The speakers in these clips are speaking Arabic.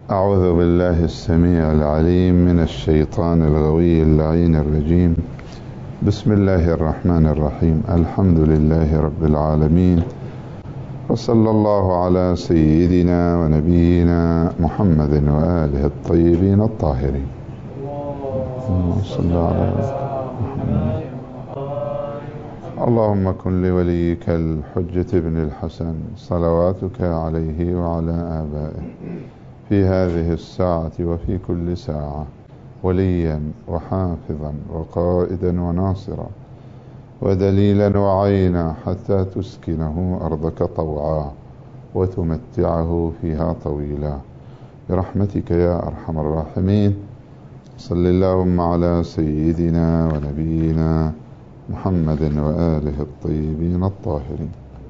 أعوذ بالله السميع العليم من الشيطان الغوي اللعين الرجيم. بسم الله الرحمن الرحيم. الحمد لله رب العالمين، وصلى الله على سيدنا ونبينا محمد وآله الطيبين الطاهرين. اللهم صل على محمد. اللهم كن لوليك الحجة بن الحسن صلواتك عليه وعلى آبائه في هذه الساعة وفي كل ساعة وليا وحافظا وقائدا وناصرا ودليلا وعينا، حتى تسكنه أرضك طوعا وتمتعه فيها طويلا، برحمتك يا أرحم الراحمين. صل اللهم على سيدنا ونبينا محمد وآله الطيبين الطاهرين.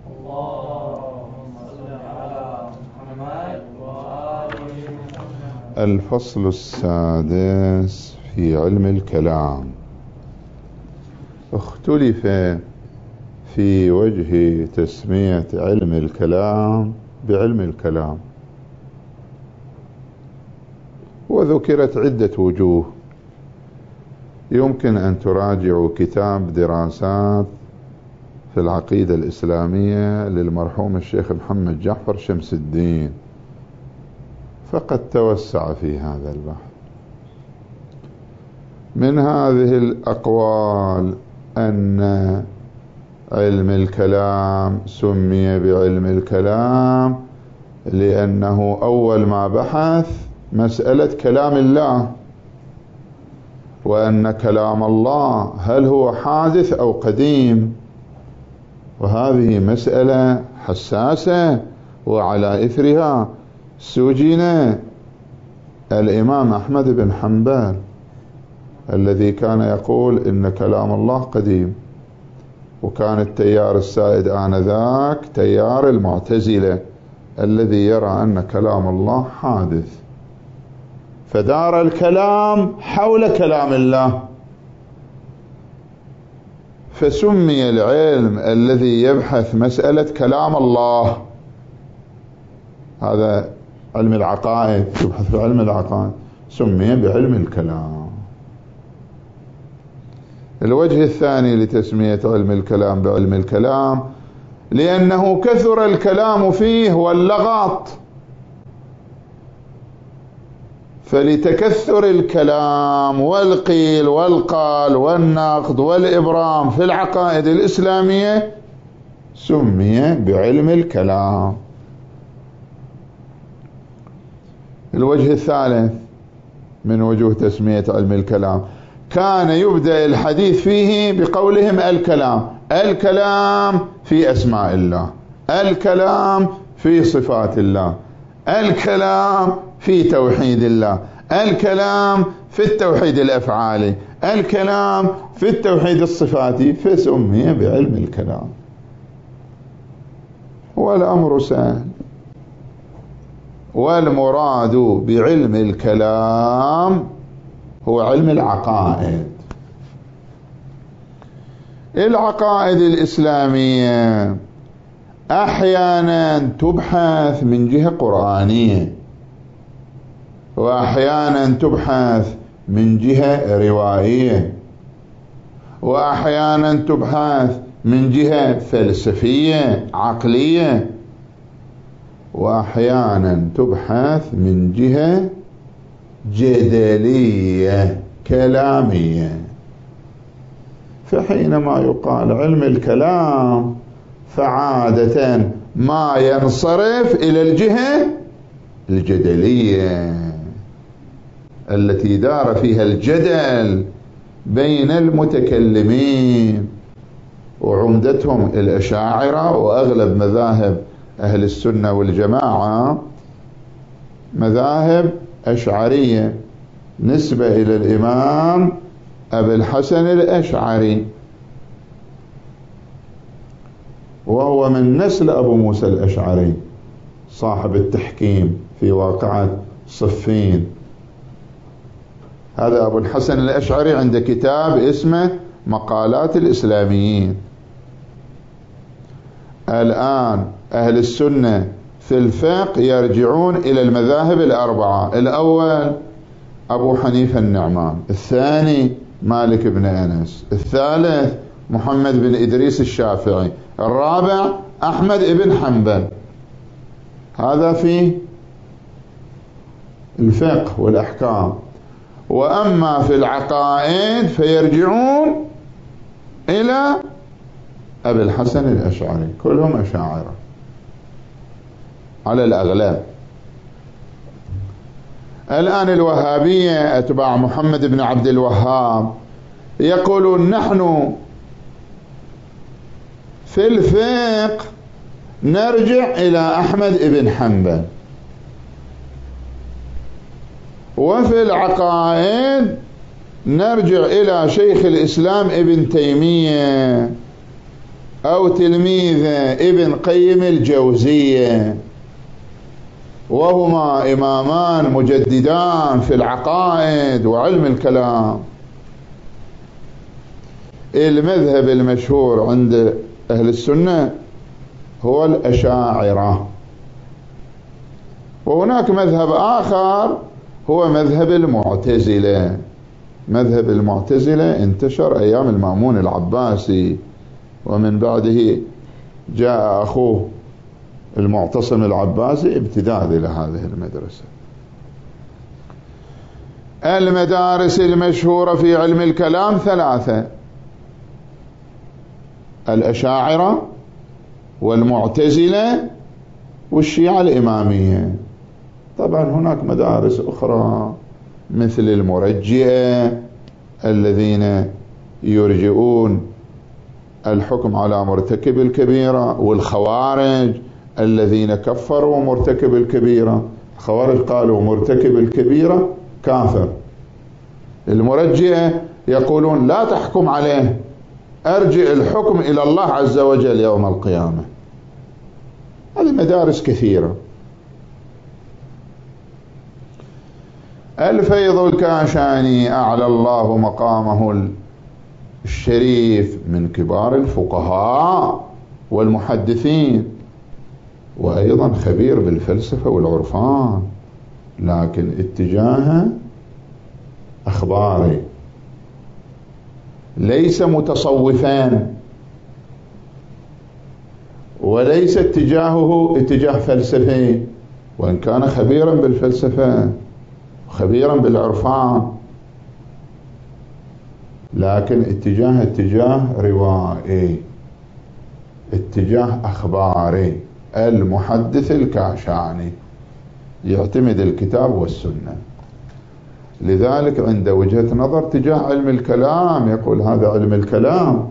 الفصل السادس في علم الكلام. اختلف في وجه تسمية علم الكلام بعلم الكلام، وذكرت عدة وجوه. يمكن أن تراجعوا كتاب دراسات في العقيدة الإسلامية للمرحوم الشيخ محمد جعفر شمس الدين، فقد توسع في هذا البحث. من هذه الأقوال أن علم الكلام سمي بعلم الكلام لأنه أول ما بحث مسألة كلام الله، وأن كلام الله هل هو حادث أو قديم، وهذه مسألة حساسة، وعلى إثرها سجن الإمام أحمد بن حنبل الذي كان يقول إن كلام الله قديم، وكان التيار السائد آنذاك تيار المعتزلة الذي يرى أن كلام الله حادث، فدار الكلام حول كلام الله، فسمي العلم الذي يبحث مسألة كلام الله، هذا علم العقائد، يبحث في علم العقائد، سمي بعلم الكلام. الوجه الثاني لتسمية علم الكلام بعلم الكلام لأنه كثر الكلام فيه واللغط، فلتكثر الكلام والقيل والقال والنقد والإبرام في العقائد الإسلامية سمي بعلم الكلام. الوجه الثالث من وجوه تسمية علم الكلام، كان يبدأ الحديث فيه بقولهم الكلام في أسماء الله، الكلام في صفات الله، الكلام في توحيد الله، الكلام في التوحيد الأفعالي، الكلام في التوحيد الصفاتي، فسمي بعلم الكلام. والأمر سهل، والمراد بعلم الكلام هو علم العقائد. العقائد الإسلامية أحيانا تبحث من جهة قرآنية، وأحيانا تبحث من جهة روائية، وأحيانا تبحث من جهة فلسفية عقلية، وأحيانا تبحث من جهة جدلية كلامية. فحينما يقال علم الكلام فعادة ما ينصرف إلى الجهة الجدلية التي دار فيها الجدل بين المتكلمين، وعمدتهم الأشاعرة، وأغلب مذاهب أهل السنة والجماعة مذاهب أشعرية نسبة إلى الإمام أبي الحسن الأشعري، وهو من نسل أبو موسى الأشعري صاحب التحكيم في واقعة صفين. هذا أبو الحسن الأشعري عنده كتاب اسمه مقالات الإسلاميين. الآن أهل السنة في الفقه يرجعون إلى المذاهب الأربعة. الأول أبو حنيفة النعمان، الثاني مالك بن أنس، الثالث محمد بن إدريس الشافعي، الرابع أحمد بن حنبل. هذا في الفقه والأحكام. وأما في العقائد فيرجعون إلى أبي الحسن الأشعري، كلهم أشاعرة على الأغلب. الآن الوهابية أتباع محمد بن عبد الوهاب يقولون نحن في الفقه نرجع إلى أحمد بن حنبل، وفي العقائد نرجع إلى شيخ الإسلام ابن تيمية أو تلميذ ابن قيم الجوزية، وهما إمامان مجددان في العقائد وعلم الكلام. المذهب المشهور عند أهل السنة هو الأشاعرة، وهناك مذهب آخر هو مذهب المعتزلة. مذهب المعتزلة انتشر أيام المأمون العباسي، ومن بعده جاء أخوه المعتصم العباسي امتداد إلى هذه المدرسة. المدارس المشهورة في علم الكلام ثلاثة: الأشاعرة والمعتزلة والشيعة الإمامية. طبعا هناك مدارس أخرى مثل المرجئة الذين يرجئون الحكم على مرتكب الكبيرة، والخوارج الذين كفروا مرتكب الكبيرة. الخوارج قالوا مرتكب الكبيرة كافر، المرجئة يقولون لا تحكم عليه، أرجع الحكم إلى الله عز وجل يوم القيامة. هذه مدارس كثيرة. الفيض الكاشاني أعلى الله مقامه الشريف، من كبار الفقهاء والمحدثين، وأيضا خبير بالفلسفة والعرفان، لكن اتجاهه أخباري، ليس متصوفا، وليس اتجاهه اتجاه فلسفي، وإن كان خبيرا بالفلسفة خبيرا بالعرفان، لكن اتجاه روائي، اتجاه أخباري. المحدث الكاشاني يعتمد الكتاب والسنة، لذلك عند وجهة نظر تجاه علم الكلام يقول هذا علم الكلام.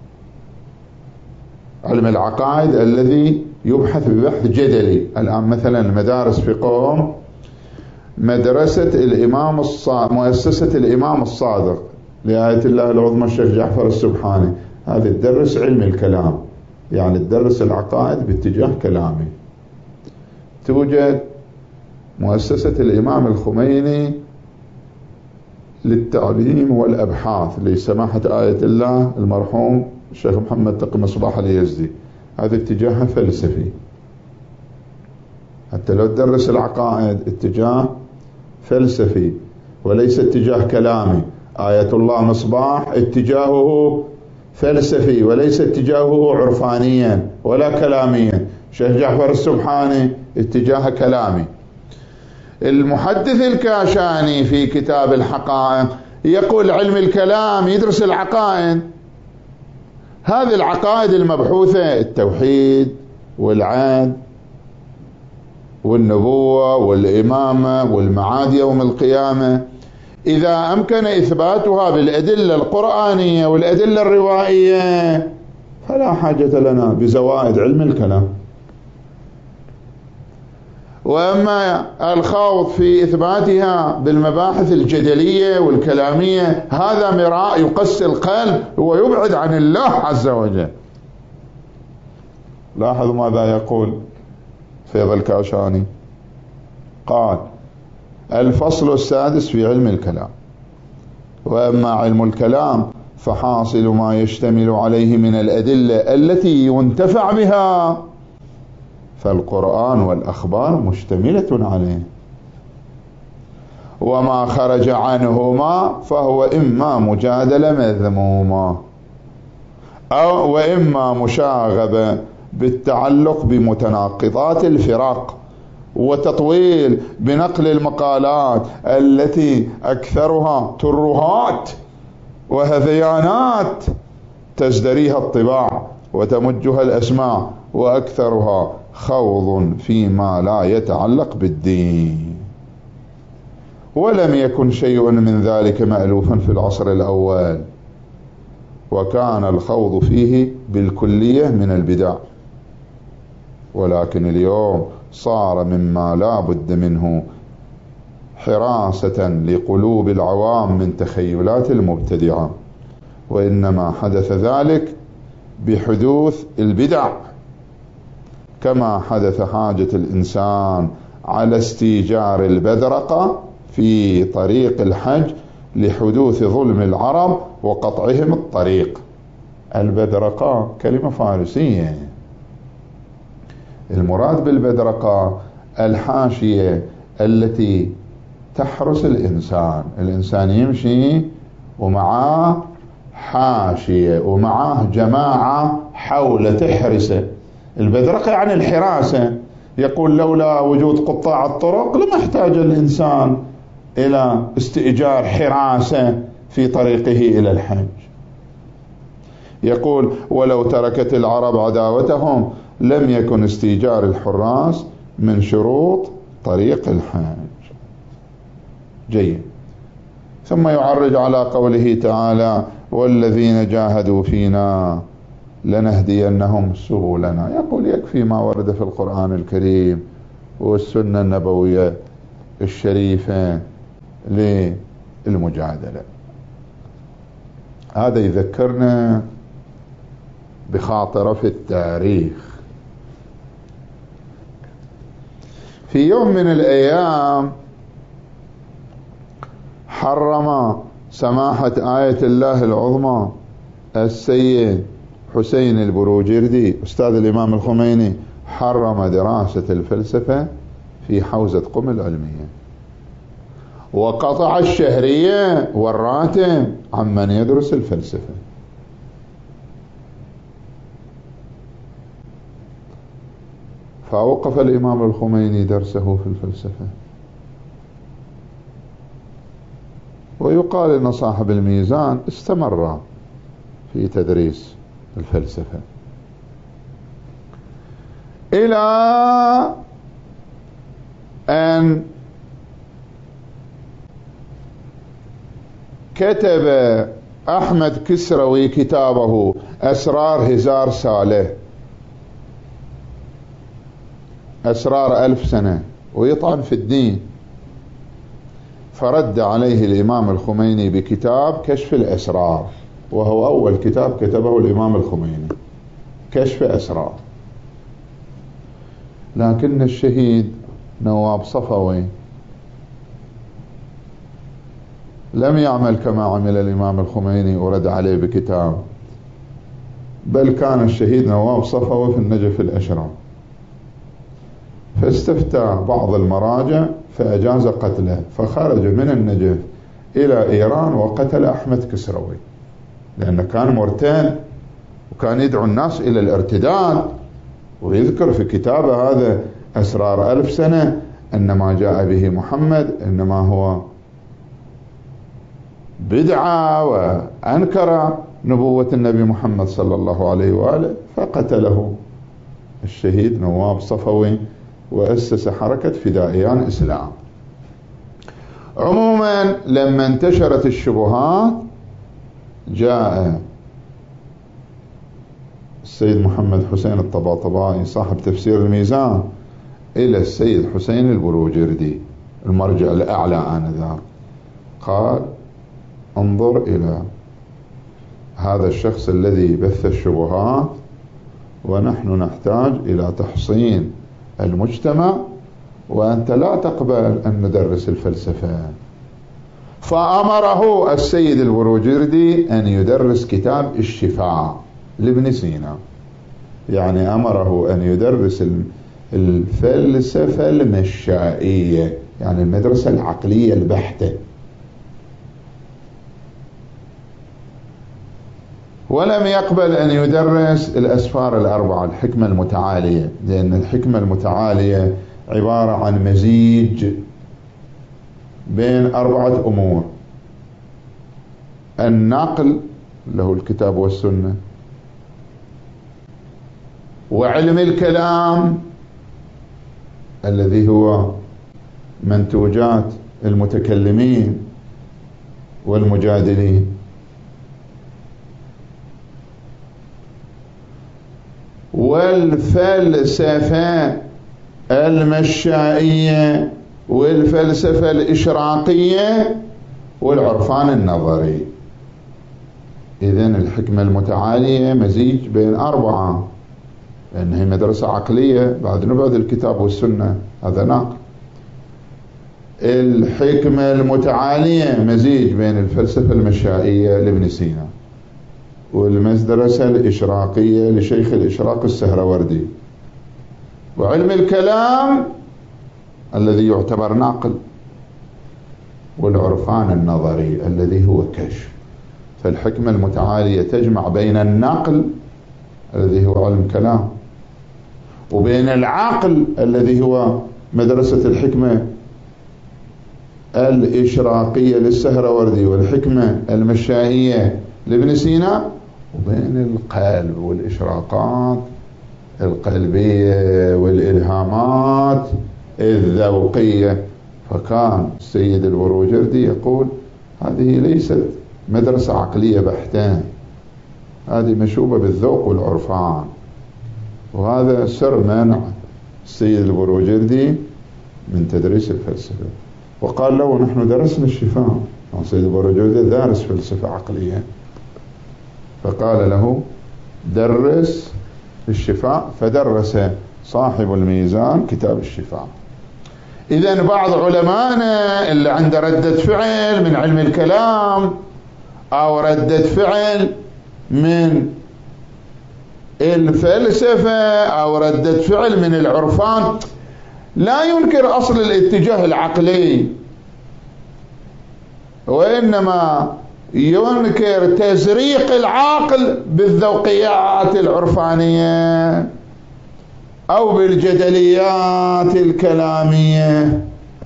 علم العقائد الذي يبحث ببحث جدلي. الآن مثلا مدارس في قوم، مدرسة الإمام مؤسسة الإمام الصادق لآية الله العظمى الشيخ جعفر السبحاني، هذه تدرس علم الكلام، يعني تدرس العقائد باتجاه كلامي. توجد مؤسسة الإمام الخميني للتعليم والأبحاث لسماحة آية الله المرحوم الشيخ محمد تقي مصباح اليزدي، هذا اتجاه فلسفي. حتى لو تدرس العقائد اتجاه فلسفي وليس اتجاه كلامي. آية الله مصباح اتجاهه فلسفي وليس اتجاهه عرفانيا ولا كلاميا. شيخ جعفر السبحاني اتجاه كلامي. المحدث الكاشاني في كتاب الحقائق يقول علم الكلام يدرس العقائد، هذه العقائد المبحوثة، التوحيد والعهد والنبوة والإمامة والمعاد يوم القيامة، إذا أمكن إثباتها بالأدلة القرآنية والأدلة الروائية فلا حاجة لنا بزوائد علم الكلام. وأما الخوض في إثباتها بالمباحث الجدلية والكلامية هذا مراء يقسي القلب ويبعد عن الله عز وجل. لاحظوا ماذا يقول فيض الكاشاني، قال: الفصل السادس في علم الكلام: وأما علم الكلام فحاصل ما يشتمل عليه من الأدلة التي ينتفع بها فالقرآن والأخبار مشتملة عليه، وما خرج عنهما فهو إما مجادلة مذمومة وإما مشاغبة بالتعلق بمتناقضات الفرق وتطويل بنقل المقالات التي أكثرها ترهات وهذيانات تزدريها الطباع وتمجها الأسماع، وأكثرها خوض فيما لا يتعلق بالدين. ولم يكن شيء من ذلك مألوفا في العصر الأول، وكان الخوض فيه بالكلية من البدع، ولكن اليوم صار مما لا بد منه حراسة لقلوب العوام من تخيلات المبتدعة، وإنما حدث ذلك بحدوث البدع، كما حدث حاجة الإنسان على استيجار البذرقة في طريق الحج لحدوث ظلم العرب وقطعهم الطريق. البذرقة كلمة فارسية، المراد بالبذرقة الحاشية التي تحرس الإنسان يمشي ومعاه حاشية ومعاه جماعة حول تحرسه. البذرقة يعني الحراسة. يقول لولا وجود قطاع الطرق لما احتاج الإنسان إلى استئجار حراسة في طريقه إلى الحج. يقول ولو تركت العرب عداوتهم لم يكن استئجار الحراس من شروط طريق الحج. جيد. ثم يعرج على قوله تعالى والذين جاهدوا فينا لنهدينهم سبلنا. يقول يكفي ما ورد في القرآن الكريم والسنة النبوية الشريفة للمجادلة. هذا يذكرنا بخاطرة في التاريخ. في يوم من الأيام حرم سماحة آية الله العظمى السيد حسين البروجردي أستاذ الإمام الخميني، حرم دراسة الفلسفة في حوزة قم العلمية، وقطع الشهرية والراتب عمن يدرس الفلسفة. فأوقف الإمام الخميني درسه في الفلسفة. ويقال أن صاحب الميزان استمر في تدريس الفلسفة إلى أن كتب أحمد كسروي كتابه أسرار هزار صالح، أسرار 1000 سنة، ويطعن في الدين. فرد عليه الإمام الخميني بكتاب كشف الأسرار، وهو أول كتاب كتبه الإمام الخميني، كشف أسرار. لكن الشهيد نواب صفوي لم يعمل كما عمل الإمام الخميني ورد عليه بكتاب، بل كان الشهيد نواب صفوي في النجف الأشرف، فاستفتى بعض المراجع فأجاز قتله، فخرج من النجف إلى إيران وقتل أحمد كسروي، لأنه كان مرتد وكان يدعو الناس إلى الارتداد. ويذكر في كتابه هذا أسرار 1000 سنة أن ما جاء به محمد إنما هو بدعة، وأنكر نبوة النبي محمد صلى الله عليه وآله، فقتله الشهيد نواب صفوي وأسس حركة فدائيان إسلام. عموما لما انتشرت الشبهات جاء السيد محمد حسين الطباطبائي صاحب تفسير الميزان إلى السيد حسين البروجردي المرجع الأعلى آنذاك، قال انظر إلى هذا الشخص الذي بث الشبهات، ونحن نحتاج إلى تحصين المجتمع، وأنت لا تقبل أن ندرس الفلسفة. فأمره السيد البروجردي أن يدرس كتاب الشفاء لابن سينا، يعني أمره أن يدرس الفلسفة المشائية، يعني المدرسة العقلية البحتة. ولم يقبل أن يدرس الأسفار الأربعة، الحكمة المتعالية، لأن الحكمة المتعالية عبارة عن مزيج بين 4 أمور: النقل له الكتاب والسنة، وعلم الكلام الذي هو منتوجات المتكلمين والمجادلين، والفلسفة المشائية، والفلسفة الإشراقية، والعرفان النظري. إذن الحكمة المتعالية مزيج بين 4، لأنها مدرسة عقلية، بعد نبعد الكتاب والسنة، هذا ناقل. الحكمة المتعالية مزيج بين الفلسفة المشائية لابن سينا، والمدرسة الإشراقية لشيخ الإشراق السهروردي، وعلم الكلام الذي يعتبر ناقل، والعرفان النظري الذي هو كشف. فالحكمة المتعالية تجمع بين النقل الذي هو علم كلام، وبين العقل الذي هو مدرسة الحكمة الإشراقية للسهروردي، والحكمة المشائية لابن سينا، وبين القلب والإشراقات القلبية والإلهامات الذوقية. فكان السيد البروجردي يقول هذه ليست مدرسة عقلية بحتة، هذه مشوبة بالذوق والعرفان. وهذا سر منع السيد البروجردي من تدريس الفلسفة. وقال له نحن درسنا الشفاء، السيد البروجردي دارس فلسفة عقلية، فقال له درس الشفاء، فدرس صاحب الميزان كتاب الشفاء. إذن بعض علمائنا اللي عنده ردة فعل من علم الكلام أو ردة فعل من الفلسفة أو ردة فعل من العرفان، لا ينكر أصل الاتجاه العقلي، وإنما ينكر تزريق العقل بالذوقيات العرفانية أو بالجدليات الكلامية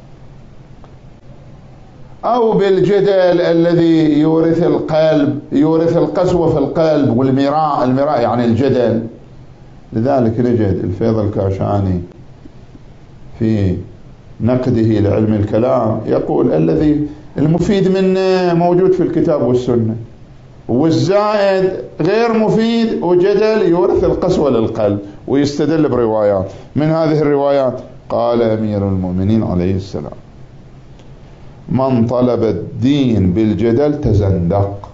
أو بالجدل الذي يورث القلب، يورث القسوة في القلب والمراء يعني الجدل. لذلك نجد الفيض الكاشاني في نقده لعلم الكلام يقول الذي المفيد منه موجود في الكتاب والسنة، والزائد غير مفيد وجدل يورث القسوة للقلب. ويستدل بروايات، من هذه الروايات قال أمير المؤمنين عليه السلام من طلب الدين بالجدل تزندق.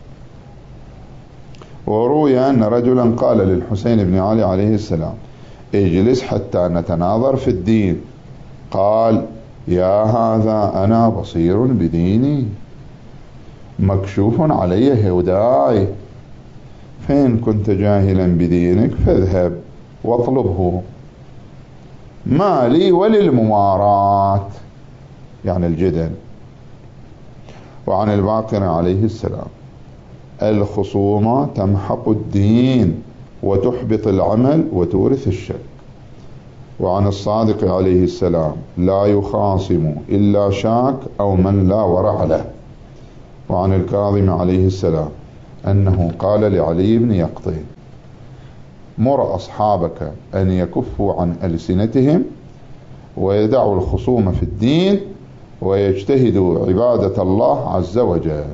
وروي أن رجلا قال للحسين بن علي عليه السلام اجلس حتى نتناظر في الدين، قال يا هذا أنا بصير بديني مكشوف علي هداي، فإن كنت جاهلا بدينك فاذهب واطلبه، ما لي وللممارات يعني الجدل. وعن الباقر عليه السلام الخصومة تمحق الدين وتحبط العمل وتورث الشك. وعن الصادق عليه السلام لا يخاصم إلا شاك أو من لا ورع له. وعن الكاظم عليه السلام أنه قال لعلي بن يقطين مر أصحابك أن يكفوا عن ألسنتهم ويدعوا الخصوم في الدين ويجتهدوا عبادة الله عز وجل.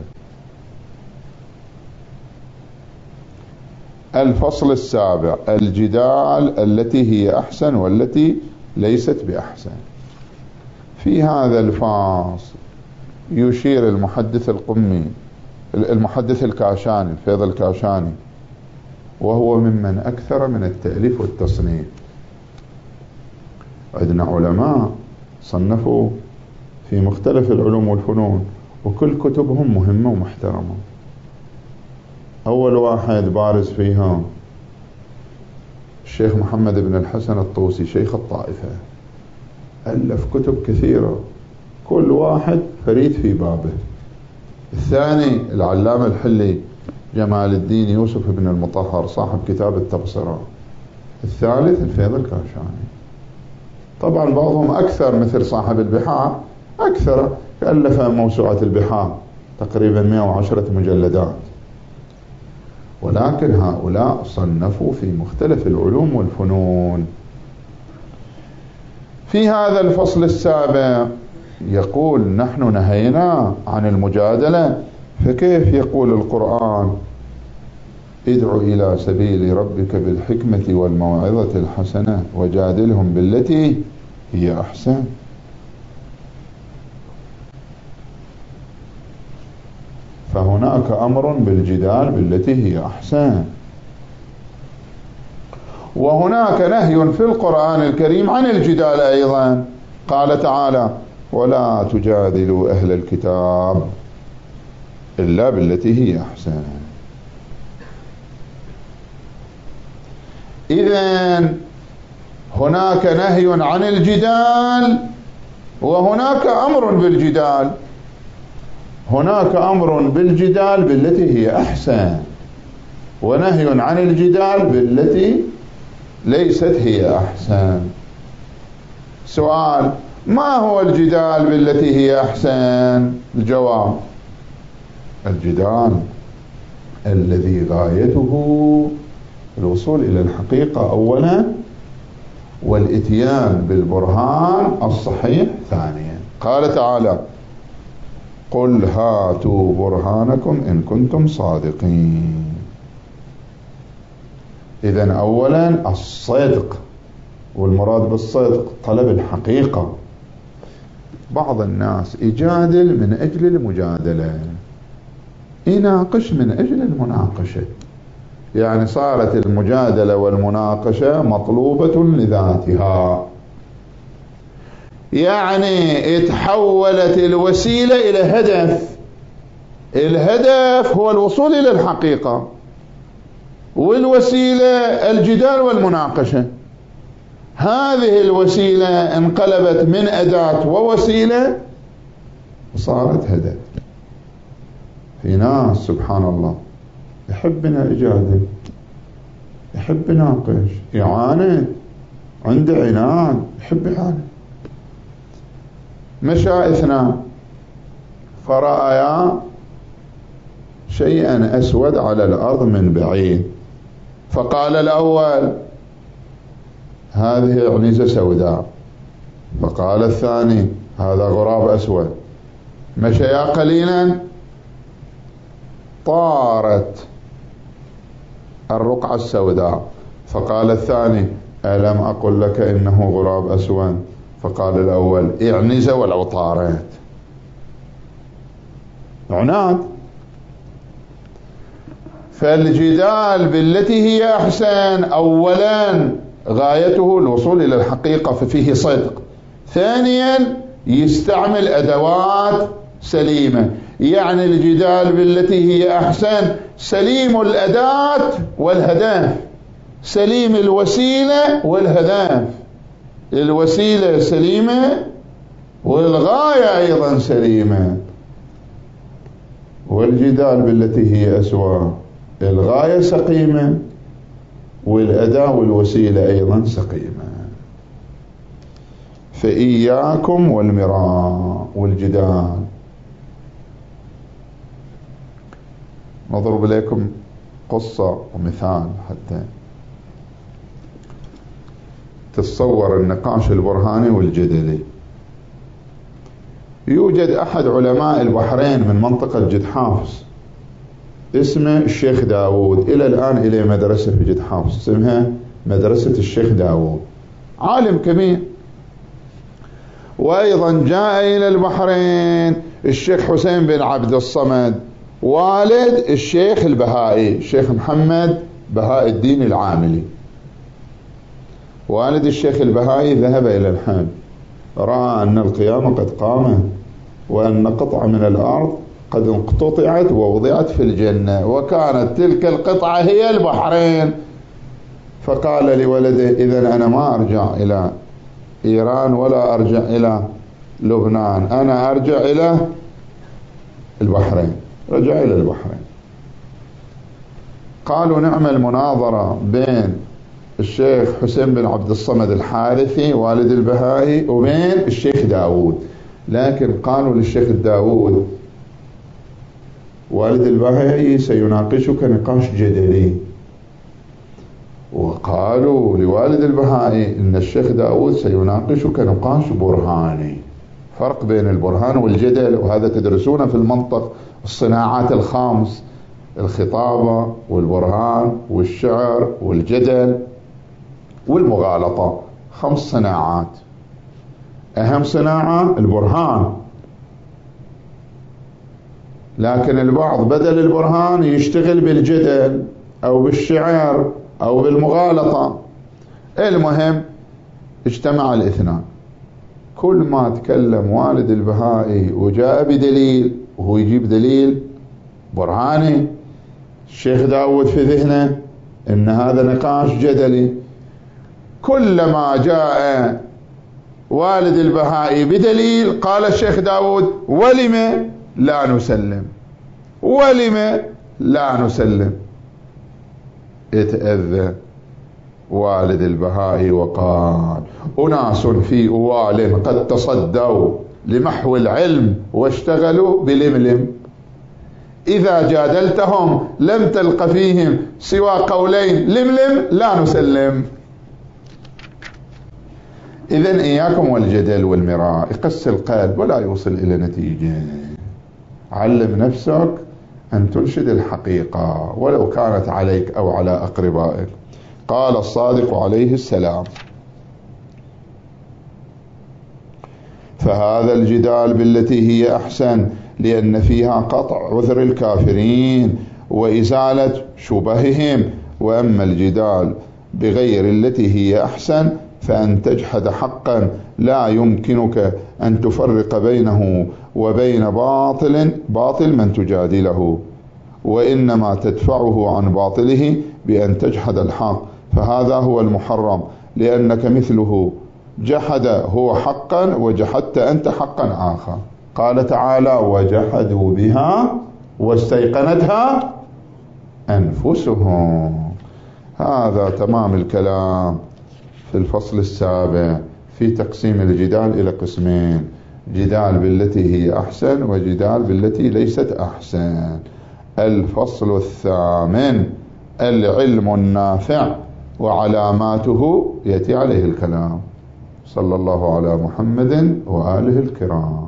الفصل السابع الجدال التي هي أحسن والتي ليست بأحسن. في هذا الفصل يشير المحدث القمي المحدث الكاشاني الفيض الكاشاني، وهو ممن أكثر من التأليف والتصنيف. عندنا علماء صنفوا في مختلف العلوم والفنون وكل كتبهم مهمة ومحترمة. أول واحد بارز فيها الشيخ محمد بن الحسن الطوسي شيخ الطائفة ألف كتب كثيرة، كل واحد فريد في بابه. الثاني العلامة الحلي جمال الدين يوسف بن المطهر صاحب كتاب التبصرة. الثالث الفيض الكاشاني. طبعا بعضهم أكثر مثل صاحب البحار أكثر، ألف موسوعة البحار تقريبا 110 مجلدات. ولكن هؤلاء صنفوا في مختلف العلوم والفنون. في هذا الفصل السابع يقول: نحن نهينا عن المجادلة، فكيف يقول القرآن: ادع إلى سبيل ربك بالحكمة والموعظة الحسنة وجادلهم بالتي هي أحسن. فهناك أمر بالجدال بالتي هي أحسن، وهناك نهي في القرآن الكريم عن الجدال أيضا. قال تعالى: ولا تجادلوا أهل الكتاب إلا بالتي هي أحسن. إذن هناك نهي عن الجدال وهناك أمر بالجدال. هناك أمر بالجدال بالتي هي أحسن، ونهي عن الجدال بالتي ليست هي أحسن. سؤال: ما هو الجدال بالتي هي أحسن؟ الجواب: الجدال الذي غايته الوصول إلى الحقيقة أولا، والإتيان بالبرهان الصحيح ثانيا. قال تعالى: قل هاتوا برهانكم إن كنتم صادقين. إذن أولا الصدق، والمراد بالصدق طلب الحقيقة. بعض الناس يجادل من أجل المجادلة، يناقش من أجل المناقشة، يعني صارت المجادلة والمناقشة مطلوبة لذاتها، يعني تحولت الوسيلة إلى هدف. الهدف هو الوصول إلى الحقيقة، والوسيلة الجدال والمناقشة. هذه الوسيلة انقلبت من أداة ووسيلة وصارت هدف. في ناس سبحان الله يحبنا يجادل، يحب يناقش، يعاند، عنده عناد، يحب يعاند. مشى اثنان فرأيا شيئا أسود على الأرض من بعيد، فقال الأول: هذه عنزة سوداء. فقال الثاني: هذا غراب أسود. مشيا قليلا طارت الرقعة السوداء، فقال الثاني: ألم أقل لك إنه غراب أسود؟ فقال الأول: اعنز ولو طارت. عناد. فالجدال بالتي هي أحسن أولا غايته الوصول إلى الحقيقة ففيه صدق. ثانيا يستعمل أدوات سليمة، يعني الجدال بالتي هي أحسن سليم الأداة والهدف، سليم الوسيلة والهدف. الوسيلة سليمة والغاية أيضا سليمة. والجدال بالتي هي أسوأ الغاية سقيمة والأداة والوسيلة أيضا سقيمة. فإياكم والمراء والجدال. نضرب لكم قصة ومثال حتى تتصور النقاش البرهاني والجدلي. يوجد أحد علماء البحرين من منطقة جد حافظ اسمه الشيخ داود، إلى الآن إليه مدرسة في جد حافظ اسمها مدرسة الشيخ داود، عالم كبير. وأيضا جاء إلى البحرين الشيخ حسين بن عبد الصمد والد الشيخ البهائي، الشيخ محمد بهاء الدين العاملي. والد الشيخ البهائي ذهب إلى الحج، رأى أن القيامة قد قامت، وأن قطعة من الأرض قد انقطعت ووضعت في الجنة، وكانت تلك القطعة هي البحرين. فقال لولده: إذن أنا ما أرجع إلى إيران ولا أرجع إلى لبنان، أنا أرجع إلى البحرين. رجع إلى البحرين. قالوا: نعمل مناظرة بين الشيخ حسين بن عبد الصمد الحارثي والد البهائي وبين الشيخ داود، لكن قالوا للشيخ داود: والد البهائي سيناقشك نقاش جدلي. وقالوا لوالد البهائي إن الشيخ داود سيناقشك نقاش برهاني. فرق بين البرهان والجدل، وهذا تدرسونه في المنطق، الصناعات الخامس: الخطابة والبرهان والشعر والجدل والمغالطة، 5 صناعات. أهم صناعة البرهان، لكن البعض بدل البرهان يشتغل بالجدل أو بالشعر أو بالمغالطة. المهم اجتمع الاثنان. كل ما تكلم والد البهائي وجاء بدليل، وهو يجيب دليل برهاني، الشيخ داود في ذهنه إن هذا نقاش جدلي. كلما جاء والد البهائي بدليل قال الشيخ داود: ولم لا نسلم، ولم لا نسلم. اتأذى والد البهائي وقال: أناس في أوال قد تصدوا لمحو العلم واشتغلوا بلملم، إذا جادلتهم لم تلق فيهم سوى قولين: لملم لا نسلم. إذن إياكم والجدل والمراء، يقسي القلب ولا يوصل إلى نتيجة. علم نفسك أن تنشد الحقيقة ولو كانت عليك أو على أقربائك. قال الصادق عليه السلام: فهذا الجدال بالتي هي أحسن، لأن فيها قطع عذر الكافرين وإزالة شبههم. وأما الجدال بغير التي هي أحسن فأن تجحد حقا لا يمكنك أن تفرق بينه وبين باطل من تجادله، وإنما تدفعه عن باطله بأن تجحد الحق، فهذا هو المحرم، لأنك مثله جحد هو حقا وجحدت أنت حقا آخر. قال تعالى: وجحدوا بها واستيقنتها أنفسهم. هذا تمام الكلام في الفصل السابع في تقسيم الجدال إلى قسمين: جدال بالتي هي أحسن وجدال بالتي ليست أحسن. الفصل الثامن: العلم النافع وعلاماته، يأتي عليه الكلام. صلى الله على محمد وآله الكرام.